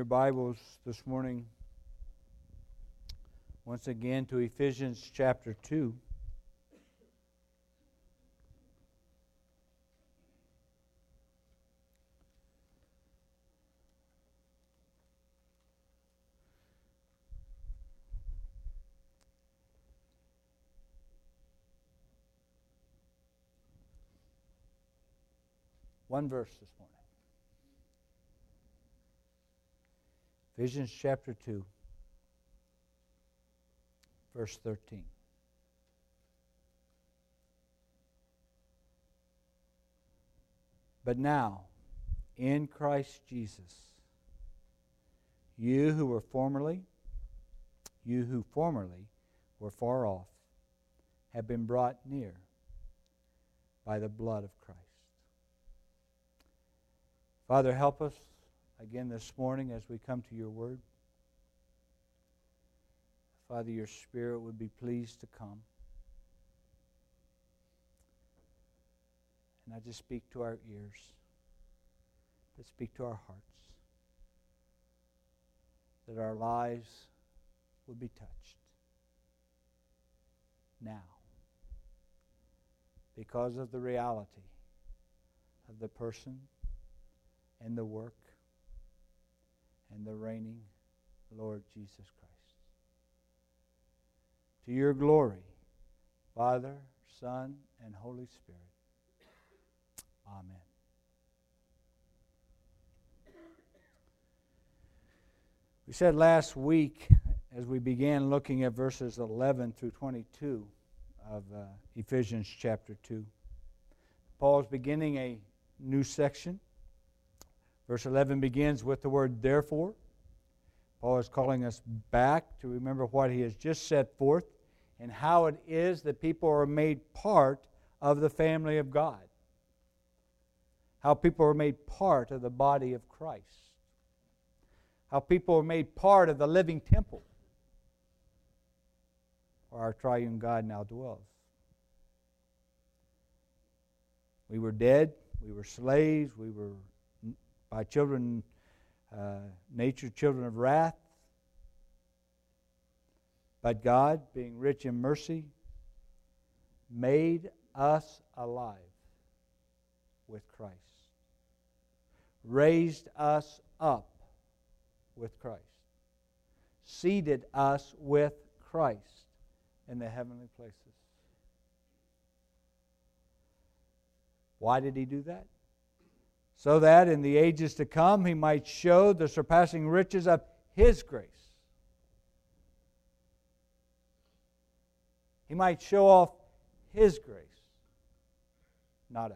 your Bibles this morning once again to Ephesians chapter 2. One verse this morning. Ephesians chapter 2, verse 13. But now, in Christ Jesus, you who formerly were far off, have been brought near by the blood of Christ. Father, help us again this morning as we come to your word. Father, your Spirit would be pleased to come. And not just speak to our ears, but speak to our hearts. That our lives would be touched now because of the reality of the person and the work and the reigning Lord Jesus Christ. To your glory, Father, Son, and Holy Spirit. Amen. We said last week, as we began looking at verses 11 through 22 of Ephesians chapter 2, Paul's beginning a new section. Verse 11 begins with the word therefore. Paul is calling us back to remember what he has just set forth and how it is that people are made part of the family of God. How people are made part of the body of Christ. How people are made part of the living temple where our triune God now dwells. We were dead. We were slaves. We were by children, nature children of wrath. But God, being rich in mercy, made us alive with Christ. Raised us up with Christ. Seated us with Christ in the heavenly places. Why did He do that? So that in the ages to come He might show the surpassing riches of His grace. He might show off His grace, not us.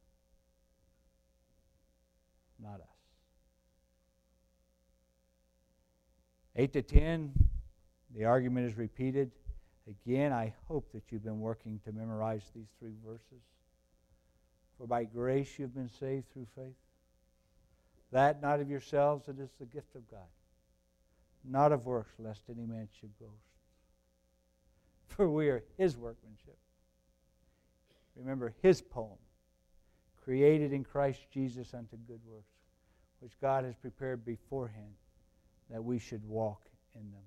Not us. 8 to 10, the argument is repeated. Again, I hope that you've been working to memorize these 3 verses. For by grace you've been saved through faith. That not of yourselves, it is the gift of God. Not of works, lest any man should boast. For we are His workmanship. Remember His poem. Created in Christ Jesus unto good works, which God has prepared beforehand that we should walk in them.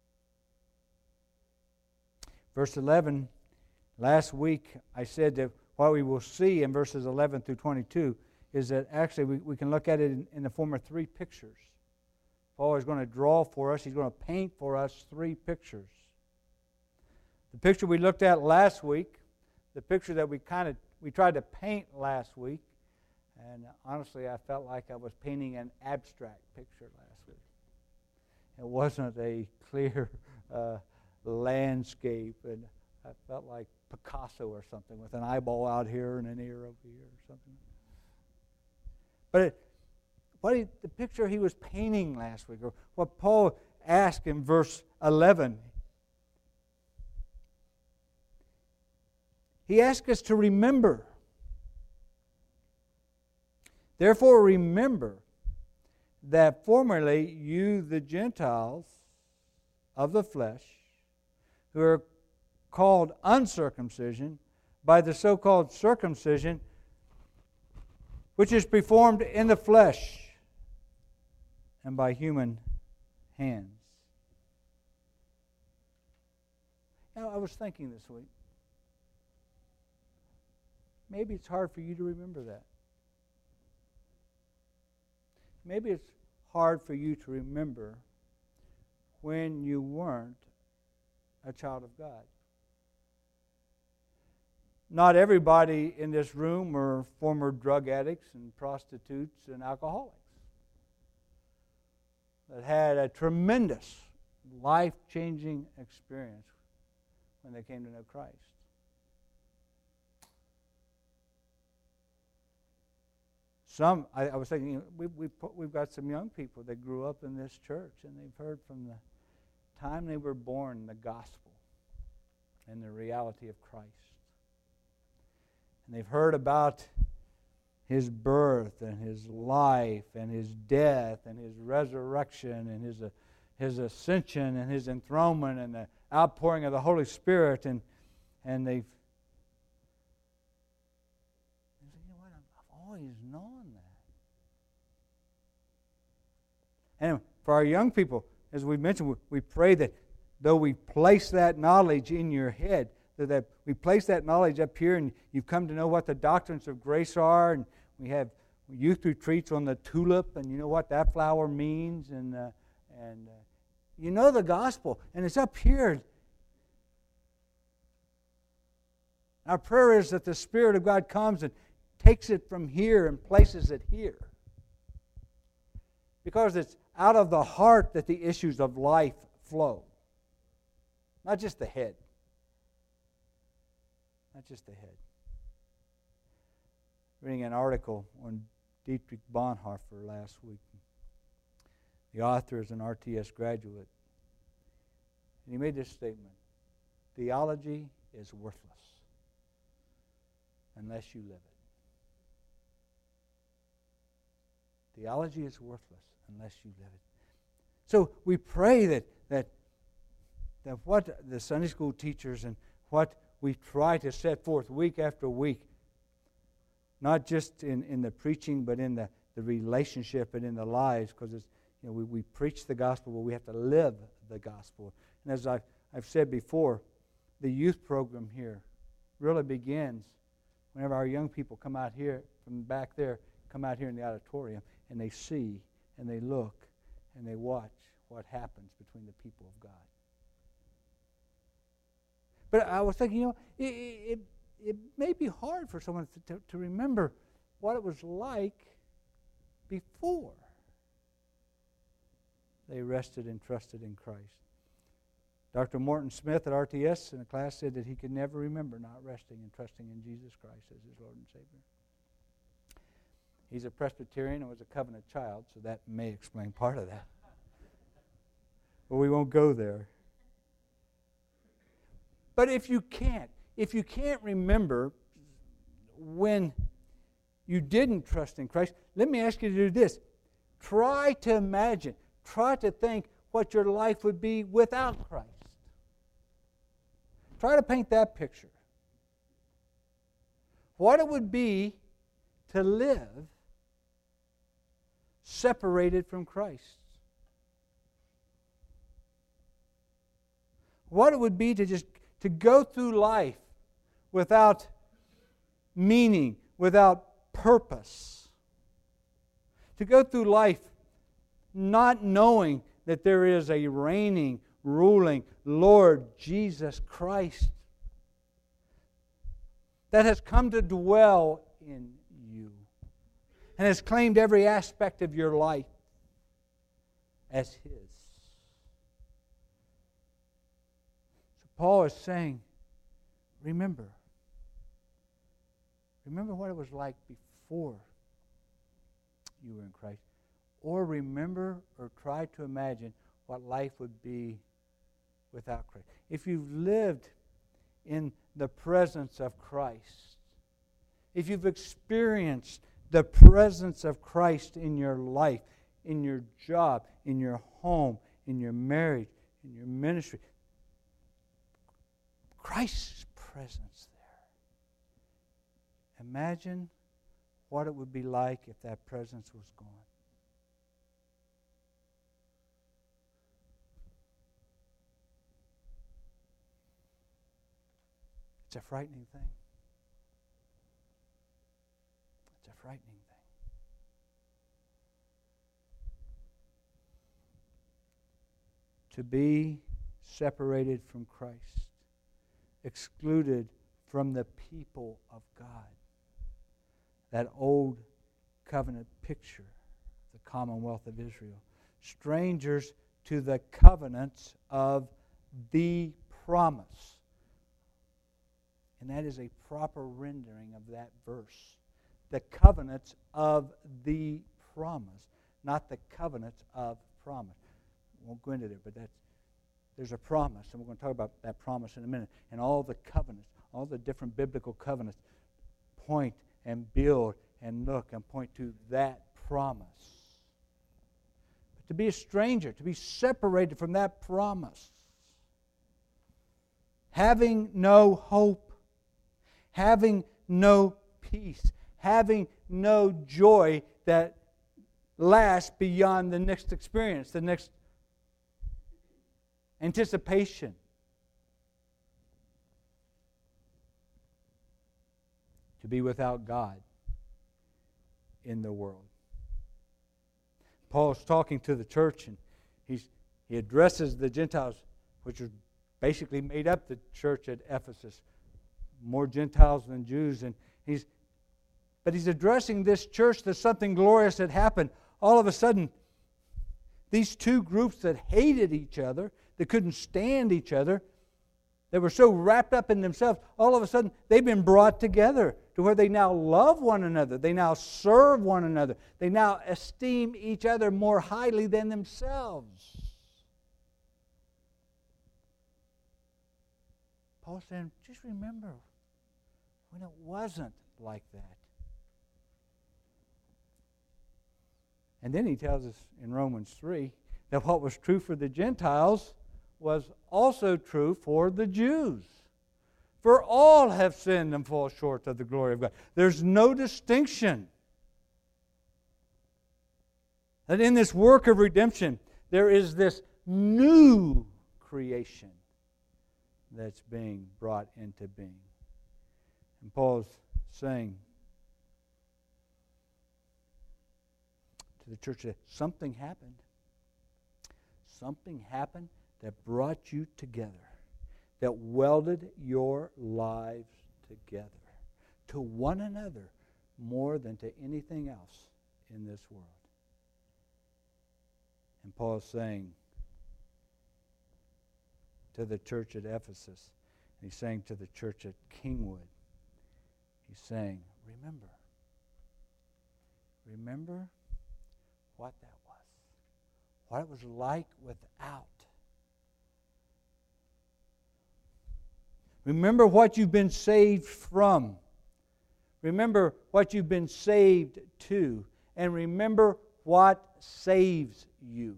Verse 11, last week I said that what we will see in verses 11 through 22 is that actually we can look at it in the form of 3 pictures. Paul is going to draw for us, he's going to paint for us 3 pictures. The picture we looked at last week, the picture that we tried to paint last week, and honestly I felt like I was painting an abstract picture last week. It wasn't a clear landscape, and I felt like Picasso or something with an eyeball out here and an ear over here or something. But the picture he was painting last week, or what Paul asked in verse 11, he asked us to remember. Therefore remember that formerly you, the Gentiles of the flesh, who are called uncircumcision by the so-called circumcision, which is performed in the flesh, and by human hands. Now, I was thinking this week, maybe it's hard for you to remember that. Maybe it's hard for you to remember when you weren't a child of God. Not everybody in this room are former drug addicts and prostitutes and alcoholics that had a tremendous life-changing experience when they came to know Christ. Some, I was thinking, we've got some young people that grew up in this church, and they've heard from the time they were born the gospel and the reality of Christ. And they've heard about His birth and His life and His death and His resurrection and His ascension and His enthronement and the outpouring of the Holy Spirit, and they've said, you know what, I've always known that. And for our young people, as we mentioned, we pray that though we place that knowledge in your head, that we place that knowledge up here, and you've come to know what the doctrines of grace are, and we have youth retreats on the tulip, and you know what that flower means, and you know the gospel, and it's up here. Our prayer is that the Spirit of God comes and takes it from here and places it here. Because it's out of the heart that the issues of life flow. Not just the head. Not just the head. Reading an article on Dietrich Bonhoeffer last week. The author is an RTS graduate. And he made this statement: theology is worthless unless you live it. Theology is worthless unless you live it. So we pray that what the Sunday school teachers and what we try to set forth week after week, not just in the preaching, but in the relationship and in the lives, because it's, you know, we preach the gospel, but we have to live the gospel. And as I've said before, the youth program here really begins whenever our young people come out here from back there, come out here in the auditorium, and they see and they look and they watch what happens between the people of God. But I was thinking, you know, it may be hard for someone to remember what it was like before they rested and trusted in Christ. Dr. Morton Smith at RTS in a class said that he could never remember not resting and trusting in Jesus Christ as his Lord and Savior. He's a Presbyterian and was a covenant child, so that may explain part of that. But we won't go there. But if you can't remember when you didn't trust in Christ, let me ask you to do this. Try to imagine, try to think what your life would be without Christ. Try to paint that picture. What it would be to live separated from Christ. What it would be to go through life without meaning, without purpose. To go through life not knowing that there is a reigning, ruling Lord Jesus Christ that has come to dwell in you and has claimed every aspect of your life as His. So Paul is saying, remember what it was like before you were in Christ. Or remember or try to imagine what life would be without Christ. If you've lived in the presence of Christ, if you've experienced the presence of Christ in your life, in your job, in your home, in your marriage, in your ministry, Christ's presence there. Imagine what it would be like if that presence was gone. It's a frightening thing. It's a frightening thing. To be separated from Christ, excluded from the people of God. That old covenant picture, the Commonwealth of Israel. Strangers to the covenants of the promise. And that is a proper rendering of that verse. The covenants of the promise, not the covenants of promise. I won't go into there, but there's a promise, and we're going to talk about that promise in a minute. And all the covenants, all the different biblical covenants point and build and look and point to that promise. But to be a stranger, to be separated from that promise, having no hope, having no peace, having no joy that lasts beyond the next experience, the next anticipation. To be without God in the world. Paul's talking to the church, and he addresses the Gentiles, which are basically made up the church at Ephesus. More Gentiles than Jews. But he's addressing this church that something glorious had happened. All of a sudden, these two groups that hated each other, that couldn't stand each other, they were so wrapped up in themselves, all of a sudden they've been brought together to where they now love one another. They now serve one another. They now esteem each other more highly than themselves. Paul's saying, just remember when it wasn't like that. And then he tells us in Romans 3 that what was true for the Gentiles was also true for the Jews. For all have sinned and fall short of the glory of God. There's no distinction. That in this work of redemption, there is this new creation that's being brought into being. And Paul's saying to the church that something happened. Something happened that brought you together, that welded your lives together to one another more than to anything else in this world. And Paul's saying to the church at Ephesus, and he's saying to the church at Kingwood, he's saying, remember what that was, what it was like without. Remember what you've been saved from. Remember what you've been saved to. And remember what saves you.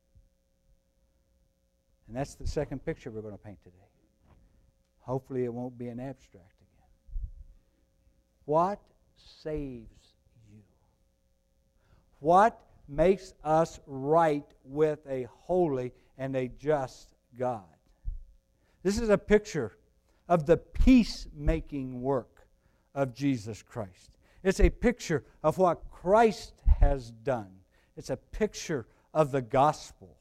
And that's the second picture we're going to paint today. Hopefully it won't be an abstract again. What saves you? What makes us right with a holy and a just God? This is a picture of the peacemaking work of Jesus Christ. It's a picture of what Christ has done. It's a picture of the gospel.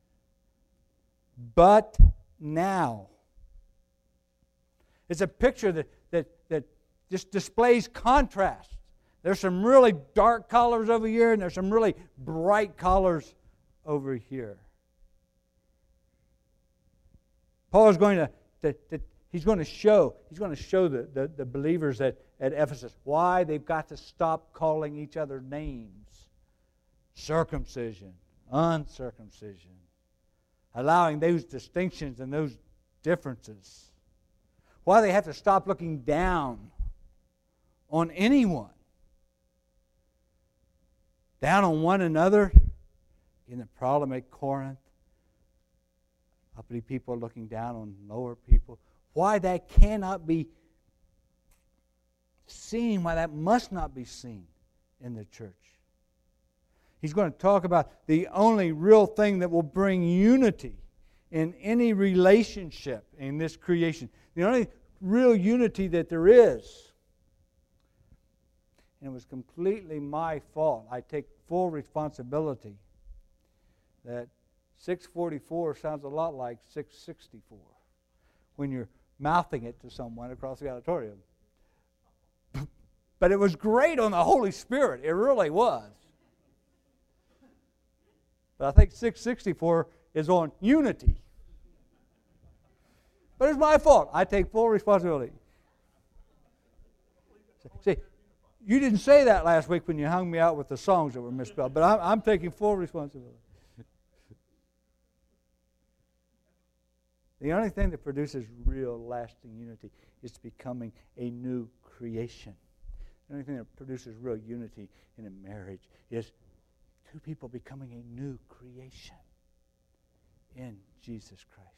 But now, it's a picture that just displays contrast. There's some really dark colors over here, and there's some really bright colors over here. Paul is going to He's going to show the believers at Ephesus why they've got to stop calling each other names. Circumcision, uncircumcision. Allowing those distinctions and those differences. Why they have to stop looking down on anyone. Down on one another. In the problem at Corinth. Uppity people looking down on lower people. Why that cannot be seen, why that must not be seen in the church. He's going to talk about the only real thing that will bring unity in any relationship in this creation. The only real unity that there is. And it was completely my fault. I take full responsibility that 644 sounds a lot like 664 when you're mouthing it to someone across the auditorium. But it was great on the Holy Spirit. It really was. But I think 664 is on unity. But it's my fault. I take full responsibility. See, you didn't say that last week when you hung me out with the songs that were misspelled, but I'm taking full responsibility. The only thing that produces real lasting unity is becoming a new creation. The only thing that produces real unity in a marriage is two people becoming a new creation in Jesus Christ.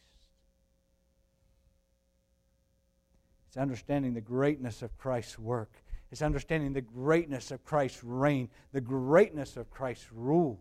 It's understanding the greatness of Christ's work. It's understanding the greatness of Christ's reign, the greatness of Christ's rule.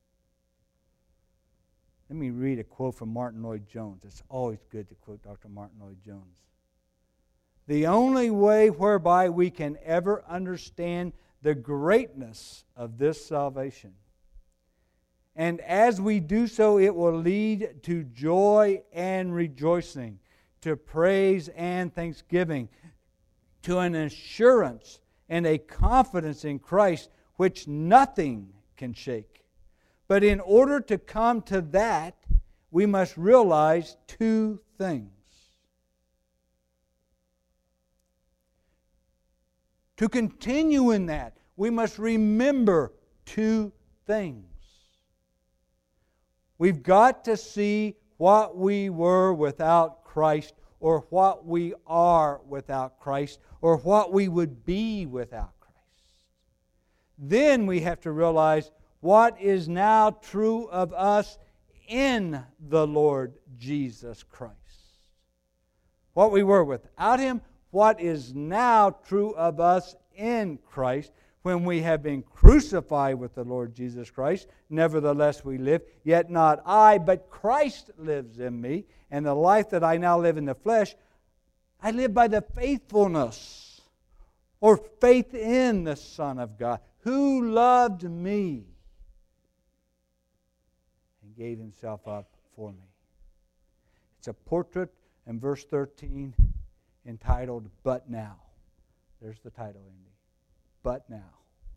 Let me read a quote from Martin Lloyd-Jones. It's always good to quote Dr. Martin Lloyd-Jones. The only way whereby we can ever understand the greatness of this salvation, and as we do so, it will lead to joy and rejoicing, to praise and thanksgiving, to an assurance and a confidence in Christ which nothing can shake. But in order to come to that, we must realize two things. To continue in that, we must remember two things. We've got to see what we were without Christ, or what we are without Christ, or what we would be without Christ. Then we have to realize what is now true of us in the Lord Jesus Christ. What we were without Him, what is now true of us in Christ when we have been crucified with the Lord Jesus Christ. Nevertheless we live, yet not I, but Christ lives in me. And the life that I now live in the flesh, I live by the faithfulness or faith in the Son of God, who loved me and gave Himself up for me. It's a portrait in verse 13 entitled, But Now. There's the title, Andy. But now.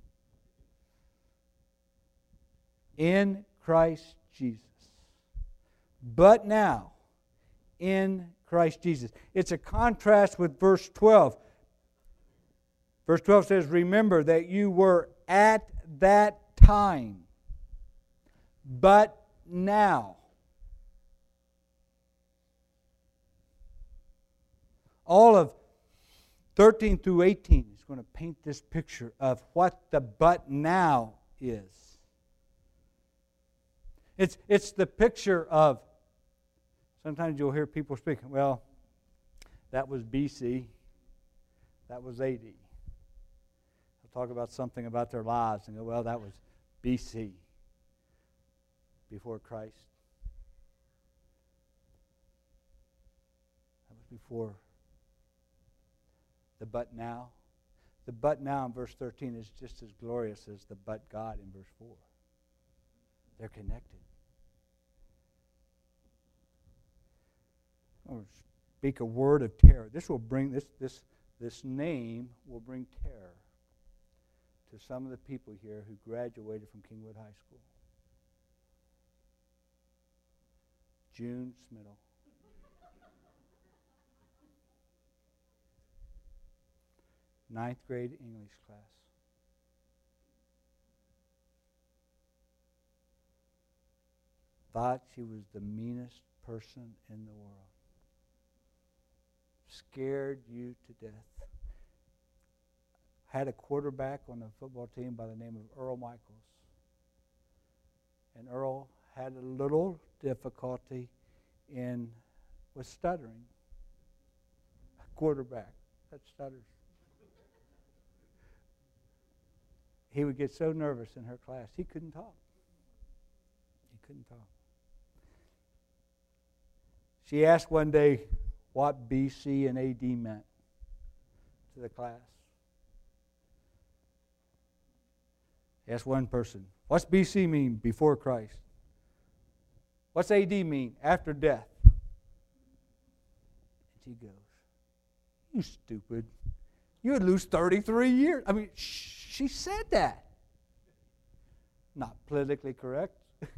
In Christ Jesus. But now. In Christ Jesus. It's a contrast with verse 12. Verse 12 says, remember that you were at that time, but now. All of 13 through 18 is going to paint this picture of what the but now is. It's the picture of, sometimes you'll hear people speaking, well, that was BC, that was AD. They'll talk about something about their lives and go, well, that was BC, before Christ. That was before the but now. The but now in verse 13 is just as glorious as the but God in verse 4. They're connected. I'll speak a word of terror. This will bring this name will bring terror to some of the people here who graduated from Kingwood High School. June Smittle. Ninth grade English class. Thought she was the meanest person in the world. Scared you to death. Had a quarterback on the football team by the name of Earl Michaels. And Earl had a little difficulty with stuttering. A quarterback that stutters. He would get so nervous in her class, he couldn't talk. He couldn't talk. She asked one day what BC and AD meant to the class? Ask one person. What's BC mean? Before Christ. What's AD mean? After death. And she goes, you stupid. You would lose 33 years. I mean, she said that. Not politically correct.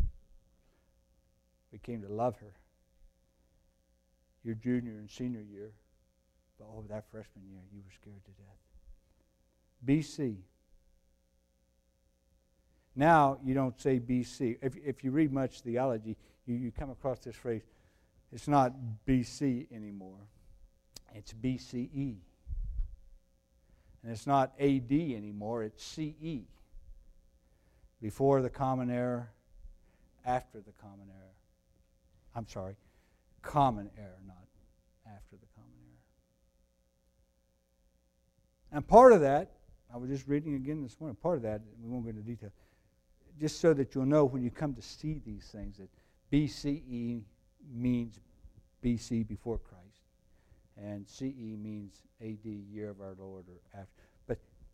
We came to love her. Your junior and senior year. But that freshman year, you were scared to death. BC. Now, you don't say BC. If you read much theology, you come across this phrase. It's not BC anymore. It's BCE. And it's not AD anymore. It's CE. Before the Common Era, after the Common Era. I'm sorry, Common Era, not after the Common Era. And part of that, I was just reading again this morning, part of that, we won't go into detail, just so that you'll know when you come to see these things that BCE means BC, before Christ, and CE means AD, year of our Lord, or after. But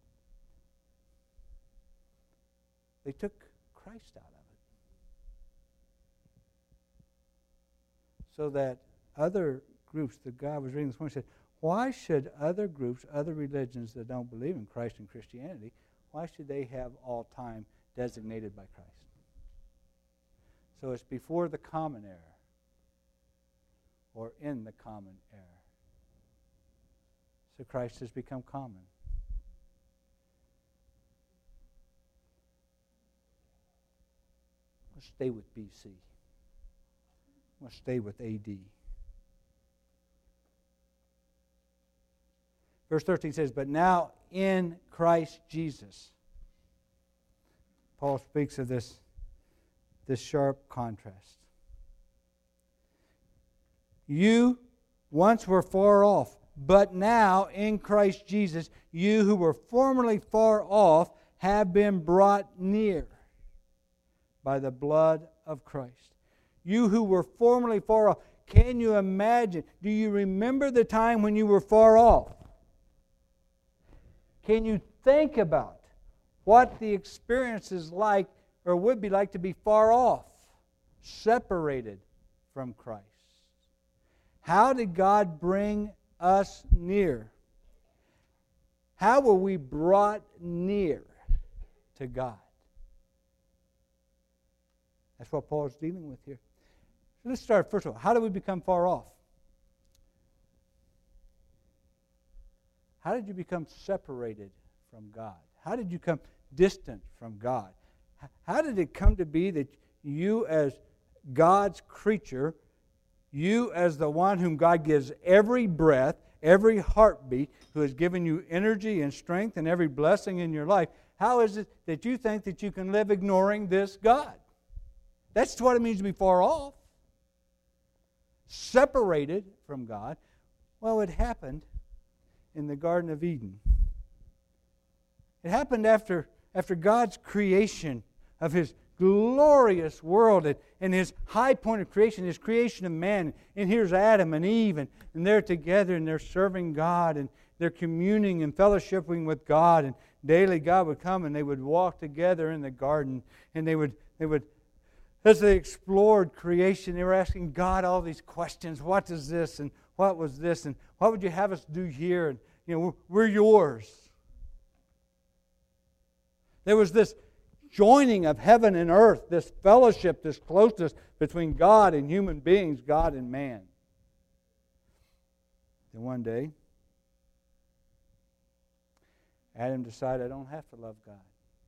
they took Christ out of it. So that other groups that God was reading this morning said, why should other groups, other religions that don't believe in Christ and Christianity, why should they have all time designated by Christ? So it's before the Common Era, or in the Common Era. So Christ has become common. Let's stay with BC. Let's stay with AD. Verse 13 says, but now in Christ Jesus. Paul speaks of this sharp contrast. You once were far off, but now in Christ Jesus, you who were formerly far off have been brought near by the blood of Christ. You who were formerly far off. Can you imagine? Do you remember the time when you were far off? Can you think about what the experience is like, or would be like, to be far off, separated from Christ? How did God bring us near? How were we brought near to God? That's what Paul is dealing with here. So let's start first of all. How do we become far off? How did you become separated from God? How did you become distant from God? How did it come to be that you, as God's creature, you as the one whom God gives every breath, every heartbeat, who has given you energy and strength and every blessing in your life, how is it that you think that you can live ignoring this God? That's what it means to be far off. Separated from God. Well, it happened in the Garden of Eden. It happened after God's creation of His glorious world and His high point of creation, His creation of man. And here's Adam and Eve, and they're together and they're serving God and they're communing and fellowshipping with God. And daily God would come and they would walk together in the garden, and they would as they explored creation, they were asking God all these questions. What is this? And what was this? And what would you have us do here? And we're yours. There was this joining of heaven and earth, this fellowship, this closeness between God and human beings, God and man. Then one day, Adam decided, I don't have to love God.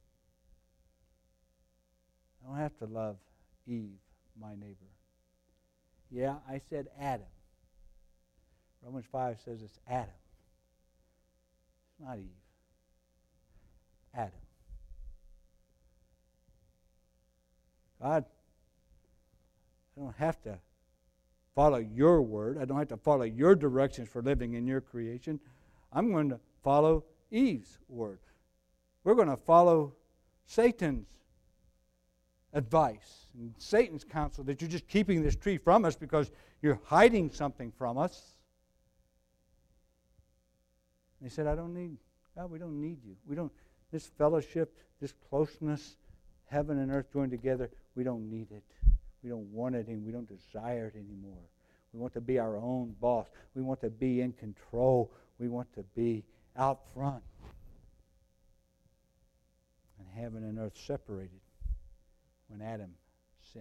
I don't have to love Eve, my neighbor. Yeah, I said Adam. Romans 5 says it's Adam. It's not Eve. Adam. God, I don't have to follow your word. I don't have to follow your directions for living in your creation. I'm going to follow Eve's word. We're going to follow Satan's advice and Satan's counsel that you're just keeping this tree from us because you're hiding something from us. They said, God, we don't need you. We don't, this fellowship, this closeness, heaven and earth joined together, we don't need it. We don't want it and we don't desire it anymore. We want to be our own boss. We want to be in control. We want to be out front. And heaven and earth separated when Adam sinned.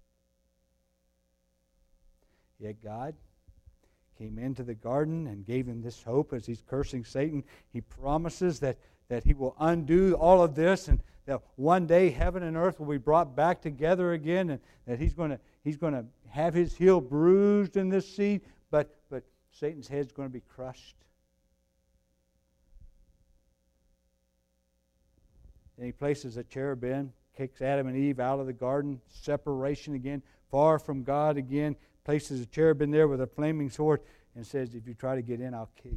Yet God came into the garden and gave him this hope as he's cursing Satan. He promises that he will undo all of this and that one day heaven and earth will be brought back together again, and that he's going to have his heel bruised in this seed, but Satan's head's going to be crushed. Then he places a cherubim, kicks Adam and Eve out of the garden, separation again, far from God again, places a cherubim there with a flaming sword and says, if you try to get in, I'll kill you.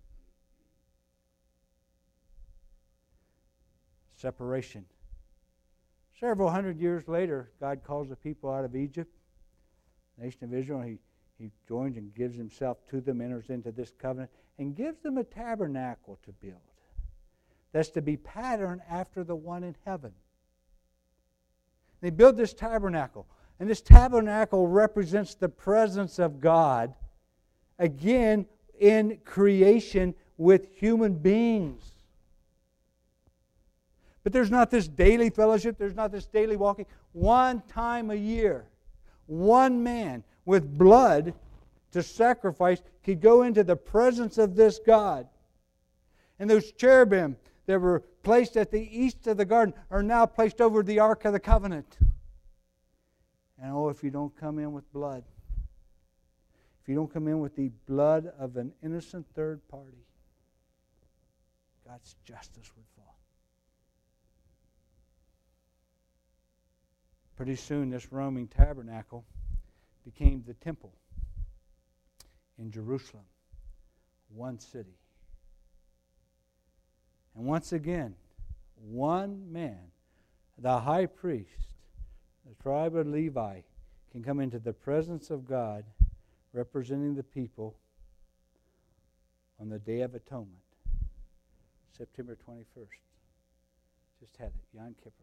Separation. Several hundred years later, God calls the people out of Egypt, the nation of Israel. He joins and gives himself to them, enters into this covenant, and gives them a tabernacle to build. That's to be patterned after the one in heaven. They build this tabernacle, and this tabernacle represents the presence of God, again, in creation with human beings. But there's not this daily fellowship, there's not this daily walking. One time a year, one man with blood to sacrifice could go into the presence of this God. And those cherubim that were placed at the east of the garden are now placed over the Ark of the Covenant. And if you don't come in with blood, if you don't come in with the blood of an innocent third party, God's justice would fall. Pretty soon this roaming tabernacle became the temple in Jerusalem, one city. And once again, one man, the high priest, the tribe of Levi, can come into the presence of God representing the people on the Day of Atonement, September 21st. Just had it, Yom Kippur.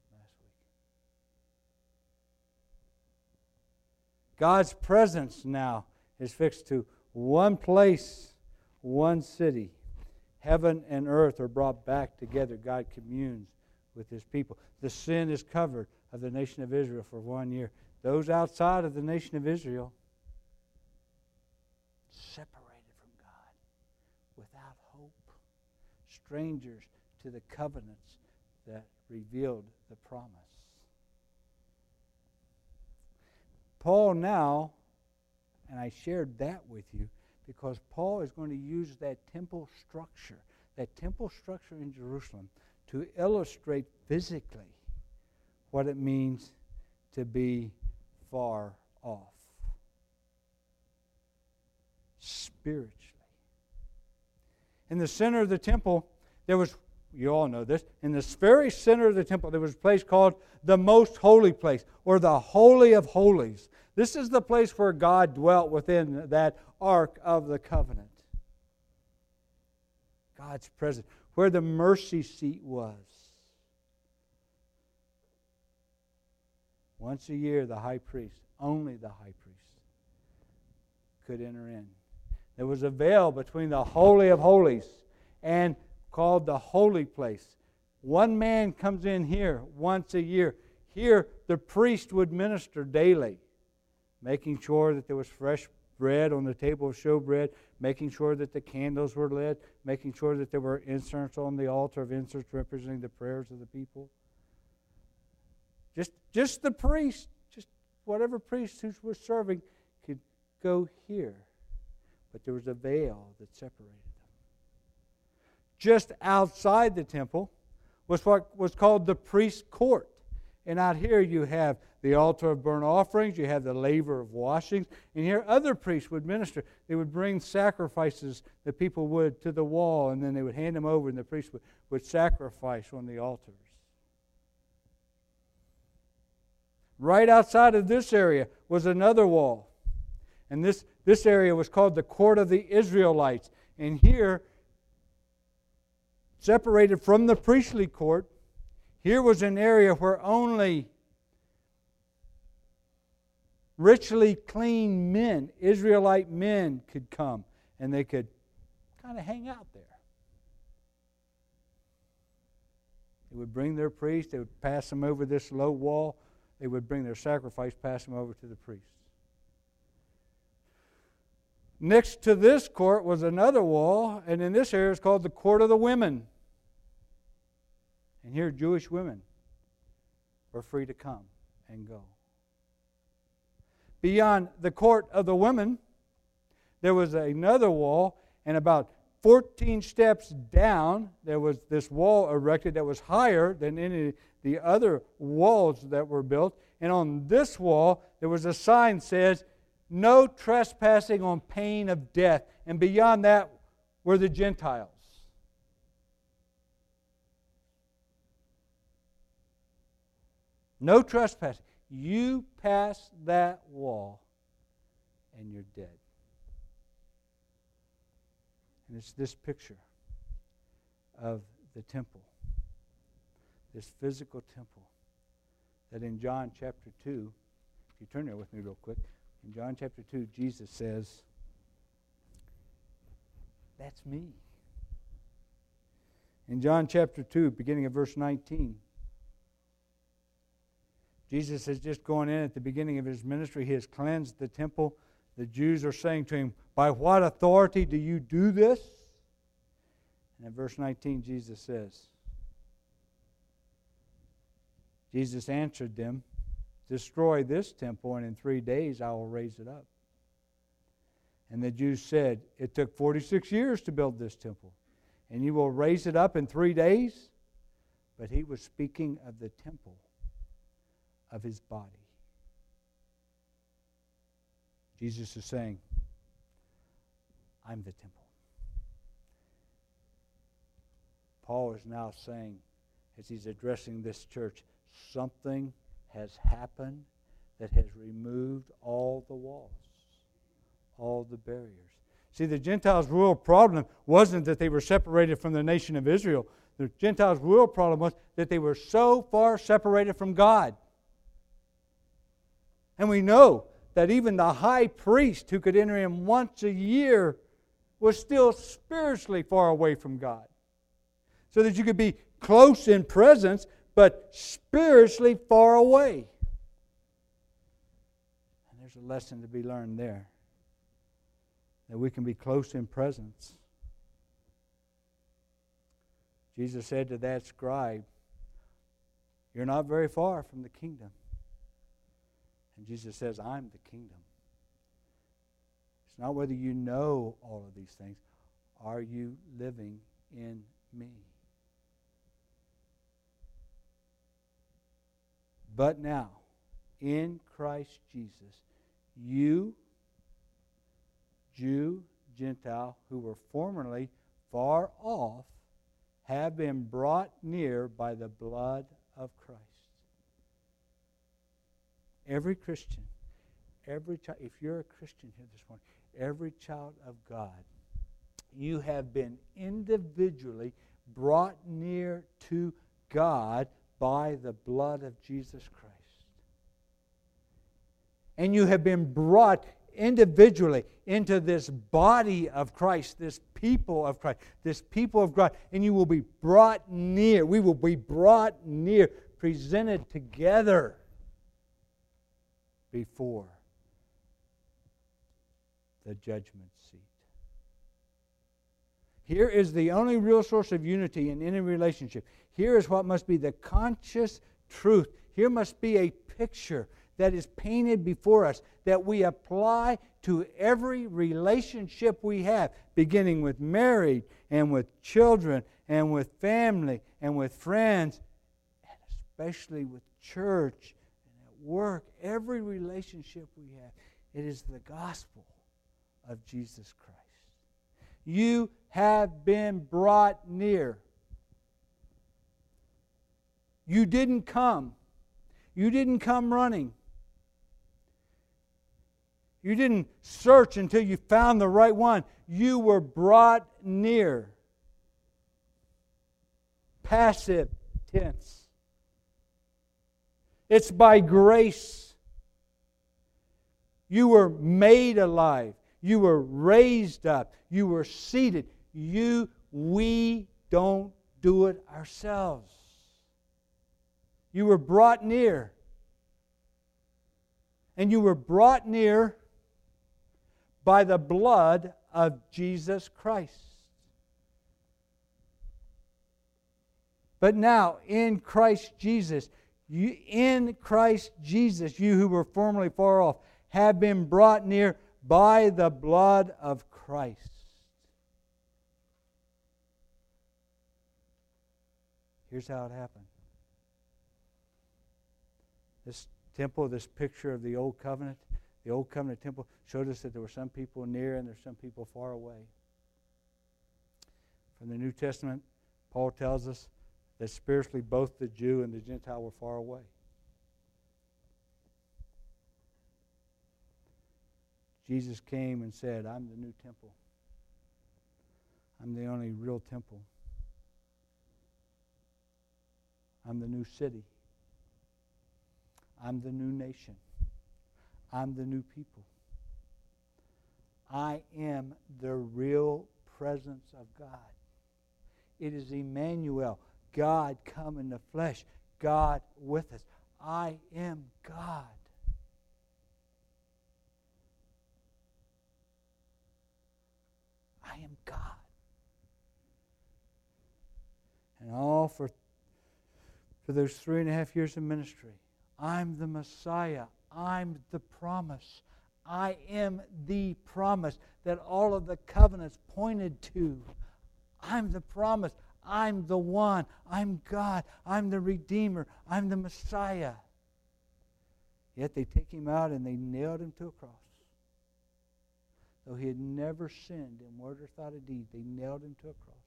God's presence now is fixed to one place, one city. Heaven and earth are brought back together. God communes with His people. The sin is covered of the nation of Israel for 1 year. Those outside of the nation of Israel, separated from God, without hope, strangers to the covenants that revealed the promise. Paul now, and I shared that with you, because Paul is going to use that temple structure in Jerusalem, to illustrate physically what it means to be far off spiritually. In the center of the temple, there was, you all know this, in the very center of the temple, there was a place called the Most Holy Place, or the Holy of Holies. This is the place where God dwelt within that Ark of the Covenant. God's presence, where the mercy seat was. Once a year, the high priest, only the high priest, could enter in. There was a veil between the Holy of Holies and called the Holy Place. One man comes in here once a year. Here, the priest would minister daily, making sure that there was fresh bread on the table of showbread, making sure that the candles were lit, making sure that there were incense on the altar of incense representing the prayers of the people. Just the priest, just whatever priest who was serving could go here. But there was a veil that separated them. Just outside the temple was what was called the priest's court. And out here you have the altar of burnt offerings, you have the laver of washings, and here other priests would minister. They would bring sacrifices that people would to the wall, and then they would hand them over, and the priest would sacrifice on the altars. Right outside of this area was another wall. And this area was called the court of the Israelites. And here separated from the priestly court. Here was an area where only richly clean men, Israelite men, could come, and they could kind of hang out there. They would bring their priest, they would pass them over this low wall, they would bring their sacrifice, pass them over to the priest. Next to this court was another wall, and in this area it's called the Court of the Women. And here Jewish women were free to come and go. Beyond the Court of the Women, there was another wall, and about 14 steps down, there was this wall erected that was higher than any of the other walls that were built. And on this wall, there was a sign that says, "No trespassing on pain of death." And beyond that were the Gentiles. No trespassing. You pass that wall and you're dead. And it's this picture of the temple, this physical temple, that in John chapter 2, if you turn there with me real quick, in John chapter 2, Jesus says, "That's me." In John chapter 2, beginning of verse 19, Jesus is just going in at the beginning of his ministry. He has cleansed the temple. The Jews are saying to him, "By what authority do you do this?" And in verse 19, Jesus says, Jesus answered them, "Destroy this temple, and in 3 days I will raise it up." And the Jews said, "It took 46 years to build this temple, and you will raise it up in 3 days?" But he was speaking of the temple of his body. Jesus is saying, "I'm the temple." Paul is now saying, as he's addressing this church, something has happened that has removed all the walls, all the barriers. See, the Gentiles' real problem wasn't that they were separated from the nation of Israel. The Gentiles' real problem was that they were so far separated from God. And we know that even the high priest who could enter in once a year was still spiritually far away from God. So that you could be close in presence, but spiritually far away. And there's a lesson to be learned there. That we can be close in presence. Jesus said to that scribe, "You're not very far from the kingdom." And Jesus says, "I'm the kingdom." It's not whether you know all of these things. Are you living in me? But now, in Christ Jesus, you, Jew, Gentile, who were formerly far off, have been brought near by the blood of Christ. Every Christian, every child, if you're a Christian here this morning, every child of God, you have been individually brought near to God by the blood of Jesus Christ. And you have been brought individually into this body of Christ, this people of Christ, this people of God, and you will be brought near. We will be brought near, presented together before the judgment seat. Here is the only real source of unity in any relationship. Here is what must be the conscious truth. Here must be a picture that is painted before us that we apply to every relationship we have, beginning with married and with children and with family and with friends, and especially with church and at work. Every relationship we have, it is the gospel of Jesus Christ. You have been brought near. You didn't come. You didn't come running. You didn't search until you found the right one. You were brought near. passive tense. It's by grace. You were made alive. You were raised up. You were seated. We don't do it ourselves. You were brought near. And you were brought near by the blood of Jesus Christ. But now, in Christ Jesus, you who were formerly far off, have been brought near by the blood of Christ. Here's how it happened. This temple, this picture of the Old Covenant temple, showed us that there were some people near and there's some people far away. From the New Testament, Paul tells us that spiritually both the Jew and the Gentile were far away. Jesus came and said, I'm the new temple. I'm the only real temple. I'm the new city. I'm the new nation. I'm the new people. I am the real presence of God. It is Emmanuel, God come in the flesh, God with us. I am God. I am God. And all for those 3.5 years of ministry, I'm the Messiah. I'm the promise. I am the promise that all of the covenants pointed to. I'm the promise. I'm the one. I'm God. I'm the Redeemer. I'm the Messiah. Yet they take him out and they nailed him to a cross. Though he had never sinned in word or thought or deed, they nailed him to a cross.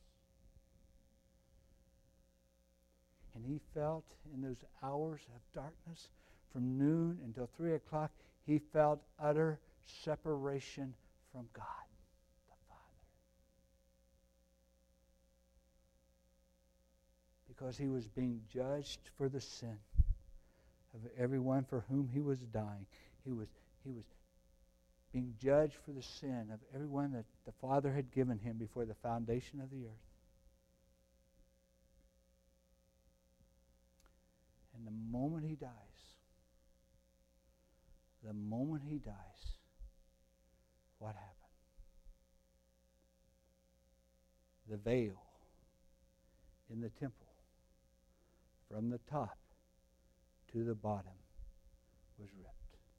And he felt in those hours of darkness, from noon until 3 o'clock, he felt utter separation from God, the Father. Because he was being judged for the sin of everyone for whom he was dying. He was being judged for the sin of everyone that the Father had given him before the foundation of the earth. And the moment he dies, what happened? The veil in the temple, from the top to the bottom, was ripped.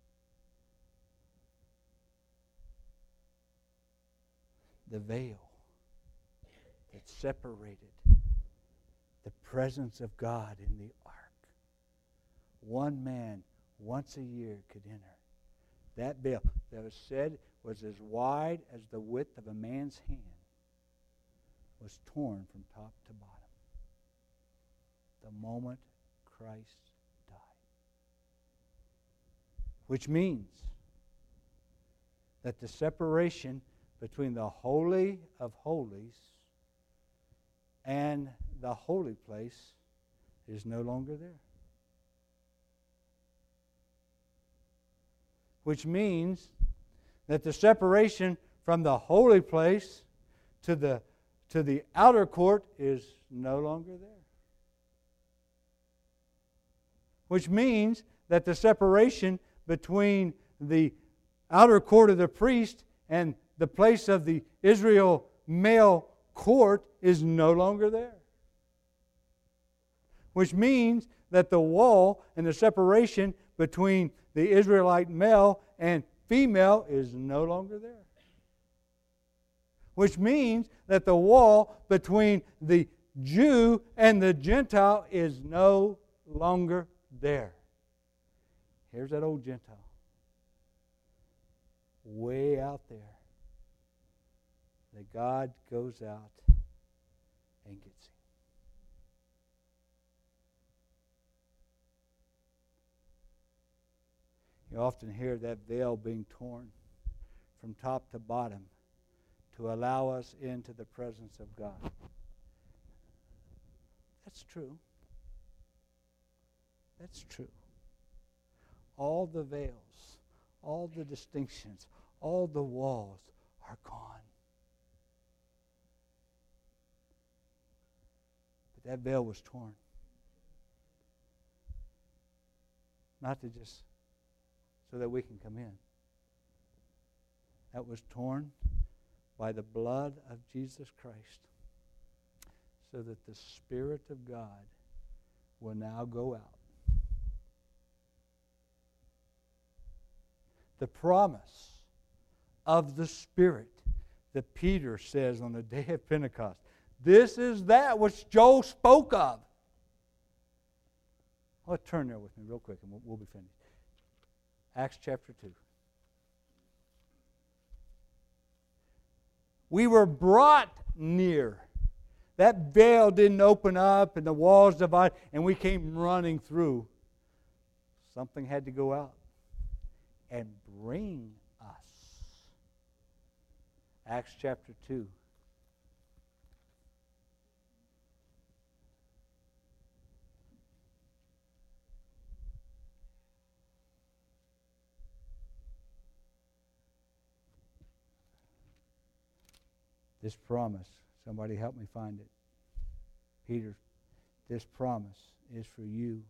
The veil that separated the presence of God in the ark. One man once a year could enter. That veil that was said was as wide as the width of a man's hand was torn from top to bottom the moment Christ died. Which means that the separation between the Holy of Holies and the holy place is no longer there. Which means that the separation from the holy place to the outer court is no longer there. Which means that the separation between the outer court of the priest and the place of the Israel male court is no longer there. Which means that the wall and the separation between the Israelite male and female is no longer there. Which means that the wall between the Jew and the Gentile is no longer there. Here's that old Gentile, way out there, that God goes out and gets him. You often hear that veil being torn from top to bottom to allow us into the presence of God. That's true. That's true. All the veils, all the distinctions, all the walls are gone. But that veil was torn. Not to just so that we can come in. That was torn by the blood of Jesus Christ, so that the Spirit of God will now go out. The promise of the Spirit that Peter says on the day of Pentecost. This is that which Joel spoke of. Let's turn there with me real quick and we'll be finished. Acts chapter 2. We were brought near. That veil didn't open up and the walls divided and we came running through. Something had to go out and bring us. Acts chapter 2. This promise, somebody help me find it. Peter, this promise is for you.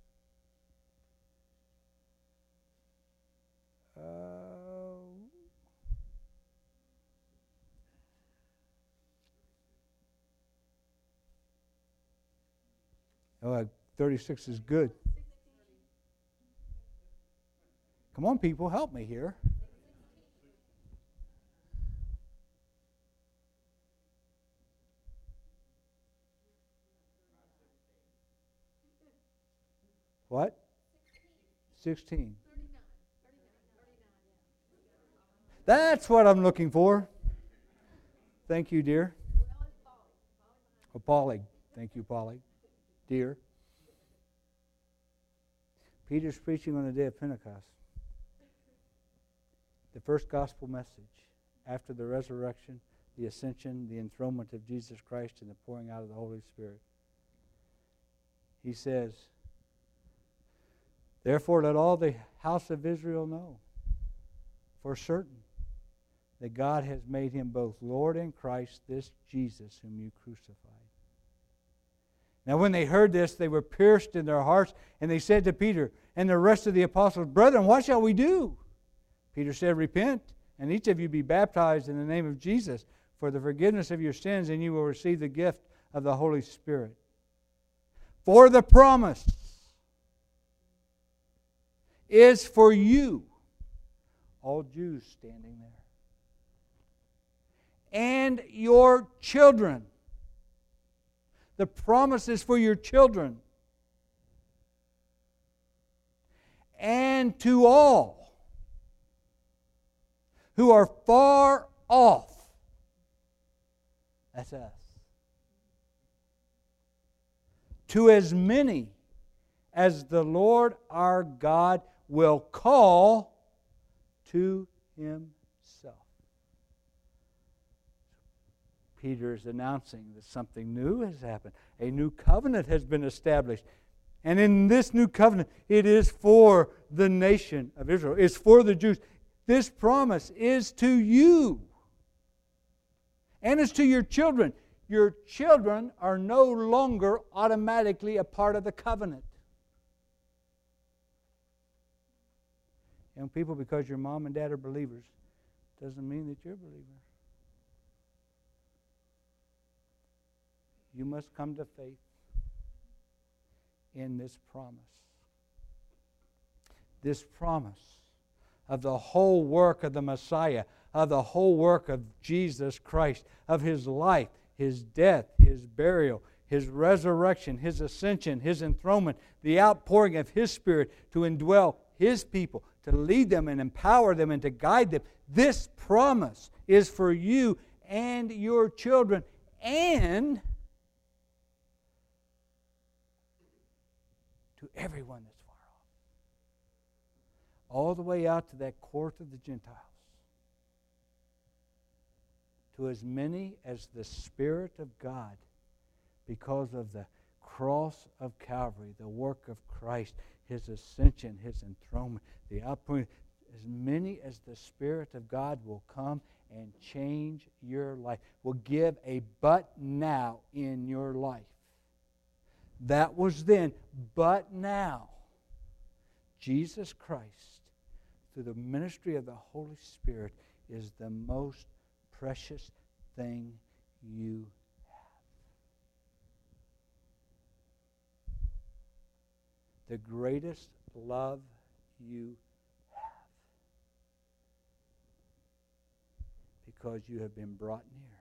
Oh, 36 is good. Come on, people, help me here. What? 16. That's what I'm looking for. Thank you, dear. Oh, Polly. Thank you, Polly. Dear. Peter's preaching on the day of Pentecost. The first gospel message after the resurrection, the ascension, the enthronement of Jesus Christ, and the pouring out of the Holy Spirit. He says, therefore, let all the house of Israel know for certain that God has made him both Lord and Christ, this Jesus whom you crucified. Now when they heard this, they were pierced in their hearts, and they said to Peter and the rest of the apostles, brethren, what shall we do? Peter said, repent, and each of you be baptized in the name of Jesus for the forgiveness of your sins, and you will receive the gift of the Holy Spirit. For the promise is for you, all Jews standing there, and your children. The promise is for your children, and to all who are far off. That's us. To as many as the Lord our God will call to himself. Peter is announcing that something new has happened. A new covenant has been established. And in this new covenant, it is for the nation of Israel. It's for the Jews. This promise is to you. And it's to your children. Your children are no longer automatically a part of the covenant. Young people, because your mom and dad are believers, doesn't mean that you're a believer. You must come to faith in this promise. This promise of the whole work of the Messiah, of the whole work of Jesus Christ, of his life, his death, his burial, his resurrection, his ascension, his enthronement, the outpouring of his Spirit to indwell his people, to lead them and empower them and to guide them. This promise is for you and your children and to everyone that's far off. All the way out to that court of the Gentiles. To as many as the Spirit of God, because of the cross of Calvary, the work of Christ, His ascension, His enthronement, the outpouring, as many as the Spirit of God will come and change your life, will give a but now in your life. That was then, but now, Jesus Christ, through the ministry of the Holy Spirit, is the most precious thing you have. The greatest love you have. Because you have been brought near.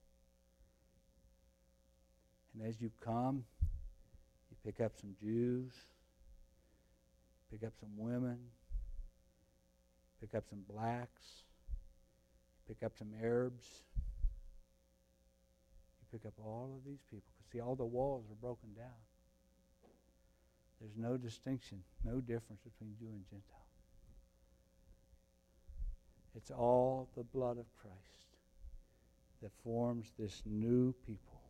And as you come, you pick up some Jews, pick up some women, pick up some blacks, pick up some Arabs. You pick up all of these people. Because see, all the walls are broken down. There's no distinction, no difference between Jew and Gentile. It's all the blood of Christ that forms this new people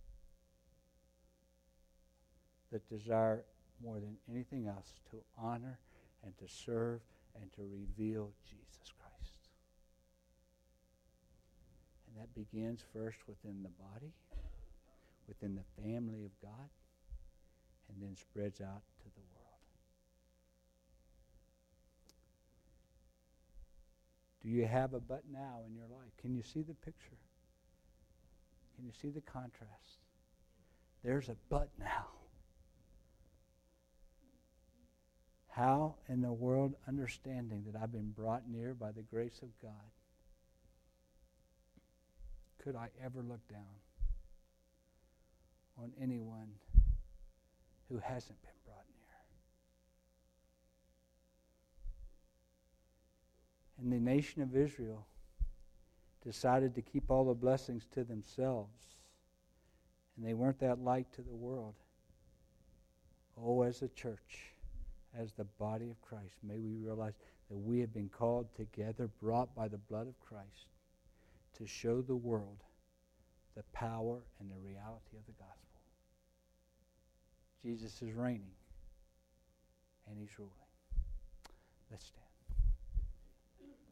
that desire more than anything else to honor and to serve and to reveal Jesus Christ. And that begins first within the body, within the family of God, and then spreads out to the world. Do you have a but now in your life? Can you see the picture? Can you see the contrast? There's a but now. How in the world, understanding that I've been brought near by the grace of God, could I ever look down on anyone who hasn't been brought near? And the nation of Israel decided to keep all the blessings to themselves, and they weren't that light to the world. Oh, as a church, as the body of Christ, may we realize that we have been called together, brought by the blood of Christ, to show the world the power and the reality of the gospel. Jesus is reigning, and He's ruling. Let's stand.